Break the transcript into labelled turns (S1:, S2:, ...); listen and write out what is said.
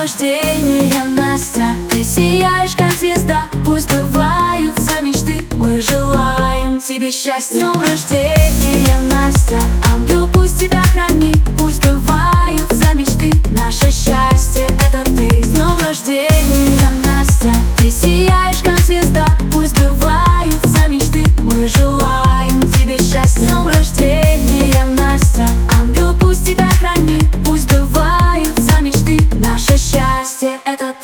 S1: рождения, Настя! Ты сияешь, как звезда, пусть сбываются мечты. Мы желаем тебе счастья. С днем рождения, Настя! Ангел пусть тебя хранит, пусть сбываются мечты. Наше счастье — это ты. С днем рождения, Настя! Ты сияешь, как звезда, пусть сбываются мечты. Мы желаем тебе счастья. С днем рождения, Настя! Ангел пусть тебя хранит, пусть сбываются мечты. Наше счастье — это